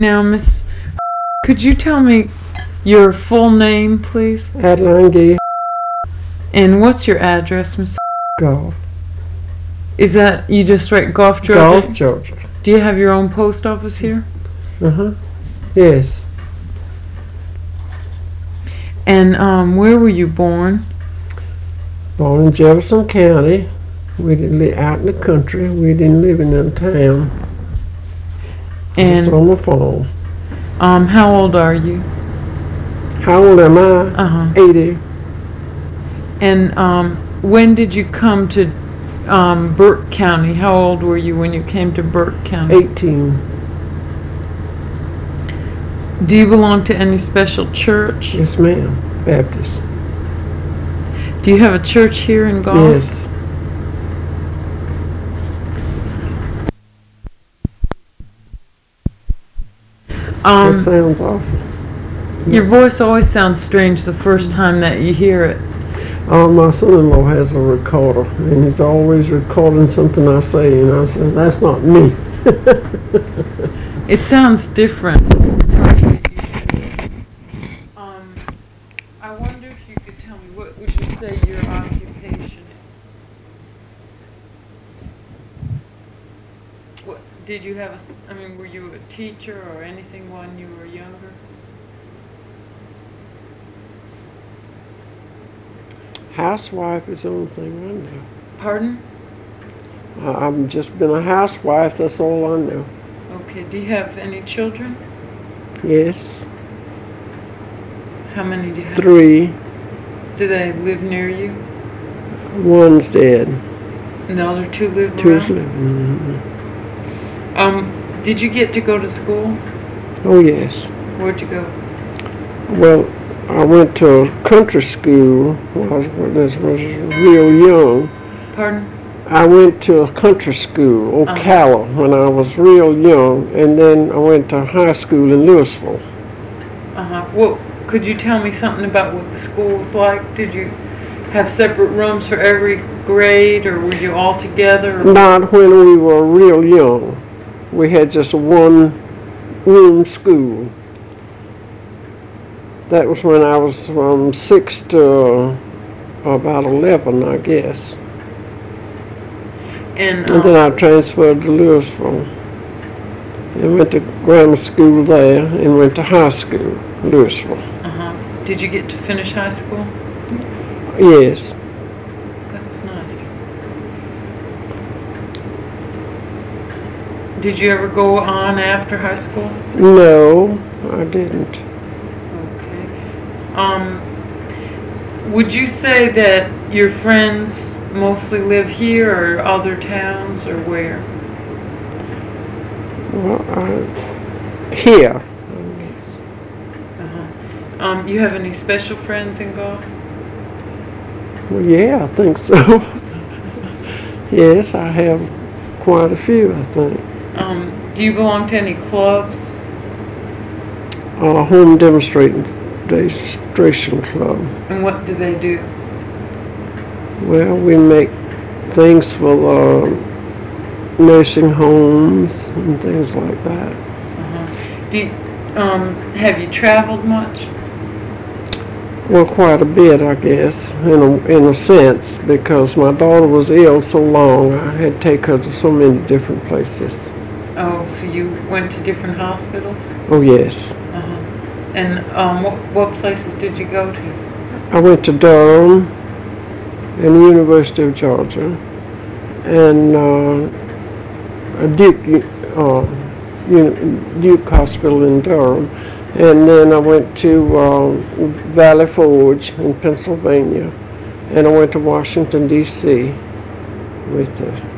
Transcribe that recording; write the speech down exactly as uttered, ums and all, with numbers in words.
Now, Miss, could you tell me your full name, please? Adeline Gay. And what's your address, Miss? Golf. Is that, you just write Golf, Georgia? Golf, Georgia. Do you have your own post office here? Uh-huh. Yes. And um, where were you born? Born in Jefferson County. We didn't live out in the country. We didn't live in a town. And Just on the farm. um, how old are you? How old am I? Uh-huh. eighty. And um, when did you come to um, Burke County? How old were you when you came to Burke County? eighteen. Do you belong to any special church? Yes, ma'am. Baptist. Do you have a church here in Golf? Yes. Um, That sounds awful. Your voice always sounds strange the first time that you hear it. Oh, my son-in-law has a recorder, and he's always recording something I say, and I said, that's not me. It sounds different. Um, I wonder if you could tell me, what would you say your occupation is? What, did you have a, I mean, were you a teacher or anything when you were younger? Housewife is the only thing I know. Pardon? Uh, I've just been a housewife, that's all I know. Okay, do you have any children? Yes. How many do you have? Three. Do they live near you? One's dead. And the other two live Two's around? living. Mhm. Um, did you get to go to school? Oh, yes. Where'd you go? Well, I went to country school when I was, when I was real young. Pardon? I went to a country school, Uh-huh. Ocala, when I was real young, and then I went to high school in Louisville. Uh-huh. Well, could you tell me something about what the school was like? Did you have separate rooms for every grade, or were you all together? Or? Not when we were real young. We had just a one-room school. That was when I was from six to about eleven, I guess. And, And then um, I transferred to Louisville and went to grammar school there and went to high school, Louisville. uh-huh. Did you get to finish high school? Yes. That's nice. Did you ever go on after high school? No, I didn't. Okay. Um, would you say that your friends mostly live here or other towns, or where? Well, I, here. Uh-huh. Um, you have any special friends in Golf? Well, yeah, I think so. Yes, I have quite a few, I think. Um, do you belong to any clubs? Uh, home demonstrating demonstration club. And what do they do? Well, we make things for uh, nursing homes and things like that. Uh-huh. Do you, um, have you traveled much? Well, quite a bit, I guess, in a, in a sense, because my daughter was ill so long, I had to take her to so many different places. Oh, so you went to different hospitals? Oh, yes. Uh-huh. And um, what, what places did you go to? I went to Durham and the University of Georgia and uh, Duke, uh, Duke Hospital in Durham. And then I went to uh, Valley Forge in Pennsylvania, and I went to Washington, D C with the